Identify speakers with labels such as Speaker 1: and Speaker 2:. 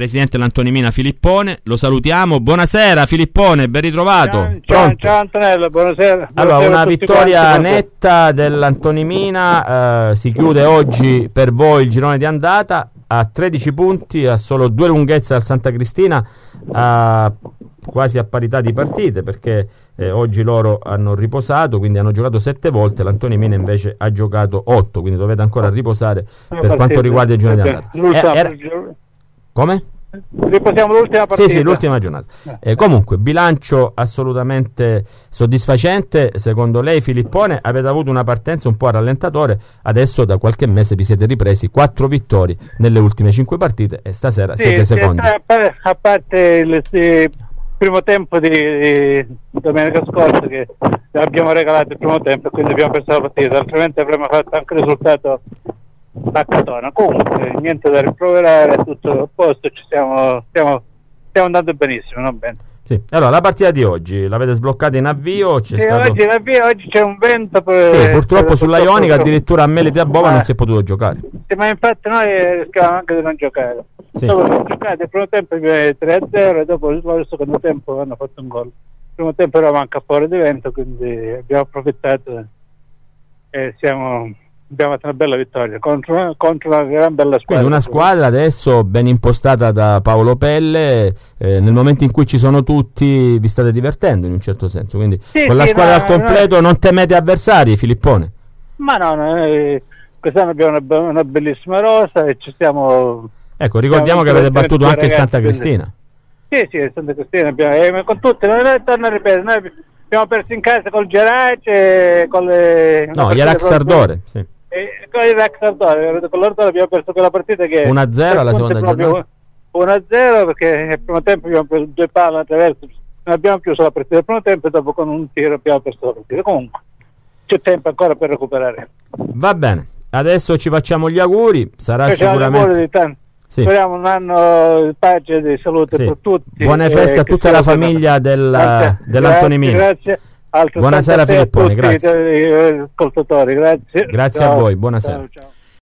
Speaker 1: presidente dell'Antonimina Filippone, lo salutiamo. Buonasera Filippone, ben ritrovato.
Speaker 2: Ciao Antonello, buonasera.
Speaker 1: Allora, una vittoria netta dell'Antonimina, si chiude oggi per voi il girone di andata a 13 punti, a solo 2 lunghezze al Santa Cristina, quasi a parità di partite, perché oggi loro hanno riposato, quindi hanno giocato 7 volte, l'Antonimina invece ha giocato 8, quindi dovete ancora riposare per quanto riguarda il girone di andata. Come?
Speaker 2: Riposiamo l'ultima partita.
Speaker 1: Sì, l'ultima giornata. Comunque, bilancio assolutamente soddisfacente. Secondo lei, Filippone, avete avuto una partenza un po' a rallentatore, adesso da qualche mese vi siete ripresi, 4 vittorie nelle ultime 5 partite e stasera siete secondi.
Speaker 2: A parte il primo tempo di domenica scorsa, che abbiamo regalato il primo tempo e quindi abbiamo perso la partita, altrimenti avremmo fatto anche il risultato a Catona. Comunque niente da rimproverare, tutto a posto, stiamo andando benissimo, non bene.
Speaker 1: Sì. Allora, la partita di oggi l'avete sbloccata in avvio? Oggi
Speaker 2: c'è un vento
Speaker 1: sì, purtroppo sulla Ionica addirittura a Melite a Bova non si è potuto giocare.
Speaker 2: Sì, ma infatti noi rischiamo anche di non giocare.
Speaker 1: Sì.
Speaker 2: Dopo abbiamo giocato il primo tempo 3-0 e dopo il secondo tempo hanno fatto un gol. Il primo tempo eravamo anche a fuori di vento, quindi abbiamo approfittato e abbiamo fatto una bella vittoria contro una gran bella squadra.
Speaker 1: Quindi una squadra adesso ben impostata da Paolo Pelle, nel momento in cui ci sono tutti vi state divertendo in un certo senso, quindi con la squadra al completo non temete avversari, Filippone?
Speaker 2: Ma no, quest'anno abbiamo una bellissima rosa e ci stiamo...
Speaker 1: Ecco, ricordiamo che avete battuto anche il Santa Cristina.
Speaker 2: Sì, Santa Cristina, con tutti, torno a ripetere, noi abbiamo perso in casa col Gerace, con le...
Speaker 1: No, gli Araxardore, sì.
Speaker 2: Con il Raxardore, con l'Ordore abbiamo perso quella partita che
Speaker 1: 1-0 alla seconda giornata.
Speaker 2: 1-0 perché nel primo tempo abbiamo preso 2 palle attraverso, non abbiamo chiuso la partita del primo tempo e dopo con un tiro abbiamo perso la partita. Comunque c'è tempo ancora per recuperare.
Speaker 1: Va bene, adesso ci facciamo gli auguri, sarà sicuramente
Speaker 2: sì. Speriamo un anno di pace e di salute per tutti.
Speaker 1: Buone feste a tutta la famiglia dell'Antonimina.
Speaker 2: Grazie.
Speaker 1: Buonasera Filippone, grazie.
Speaker 2: Ascoltatori, grazie.
Speaker 1: Grazie a voi, buonasera.
Speaker 2: Ciao.